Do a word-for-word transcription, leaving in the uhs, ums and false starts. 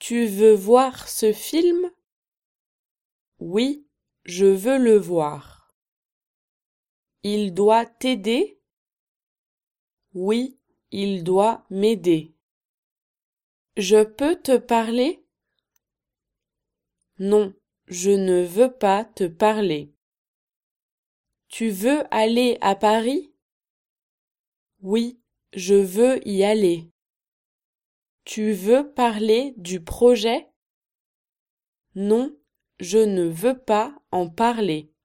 Tu veux voir ce film? Oui, je veux le voir. Il doit t'aider? Oui, il doit m'aider. Je peux te parler? Non, je ne veux pas te parler. Tu veux aller à Paris? Oui, je veux y aller. Tu veux parler du projet? Non, je ne veux pas en parler.